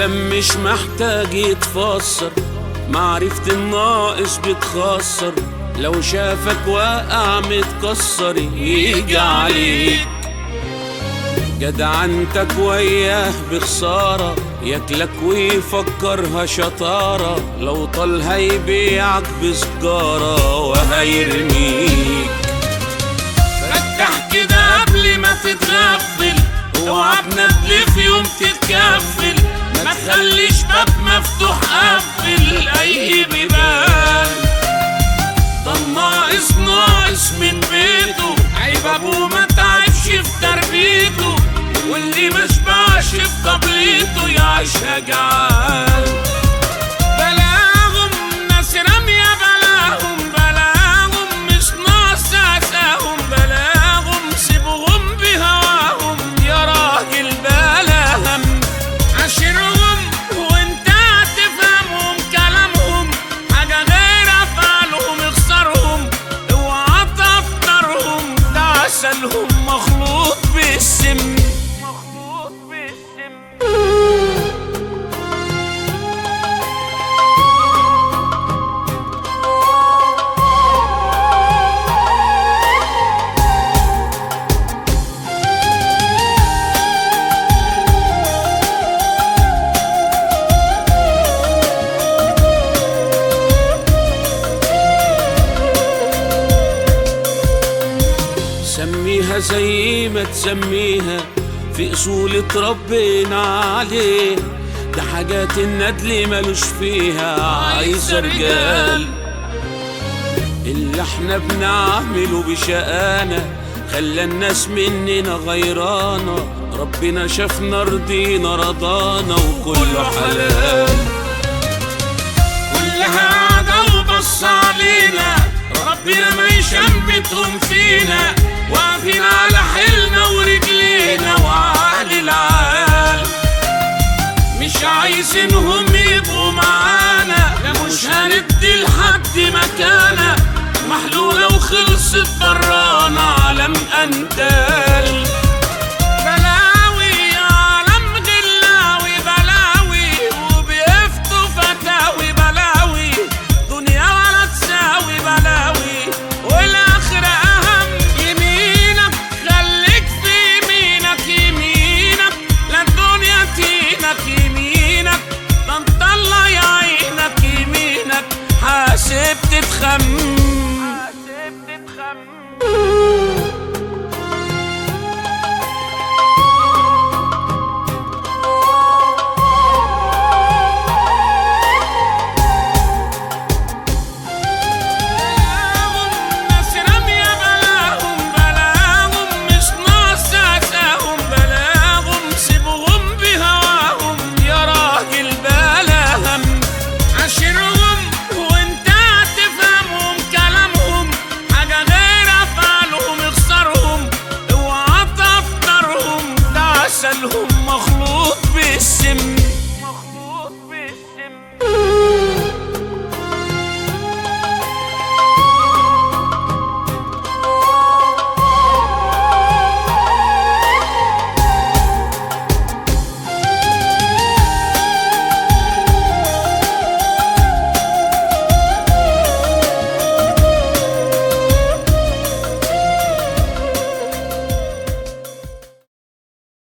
كلام مش محتاج يتفسر، معرفة الناقص بتخسر، لو شافك واقع متكسر يجي عليك. جدعنتك وياه بخسارة، ياكلك ويفكرها شطارة، لو طال هيبيعك بسجارة وهيرميك. فتح كده قبل ما تتغفل، اوعى بندل في يوم تتكفل، ما تخليش باب مفتوح قفل اي بيبان. ده الناقص ناقص من بيته، عيب ابوه ما تعبش في تربيته، واللي مشبعش في قبليته يعيشها جعان. بلاهم ناس رامية، بلاهم بلاهم مش ناقص اساهم، بلاهم سيبهم بهواهم يا راجل بلاهم. عاشرهم وانت هتفهمهم كلامهم، حاجة غير افعالهم اخسرهم، اوعى تفطرهم، ده عسلهم مخلوط بالسم. سميها زي ما تسميها، في اصول اتربينا عليه، ده حاجات الندل ملوش فيها، عايزة رجال. اللي احنا بنعمله بشقانا خلى الناس مننا غيرانا، ربنا شافنا رضينا رضانا وكله حلال. كلها قعدة وبص علينا، ربنا ما يشمتهم فينا، واقفين على حيلنا ورجلينا وعلى العال. مش عايزينهم يبقوا معانا، مش هندي لحد مكانه، محلولة وخلصت برانا عالم أندال. بلاوي عالم غلاوي، بلاوي وبيفتوا فتاوي، بلاوي دنيا ولا تساوي، بلاوي والآخرة أهم. يمينك خليك في يمينك، يمينك لا الدنيا تينك، يمينك ده انت الله يعينك، يمينك حاسب تتخم.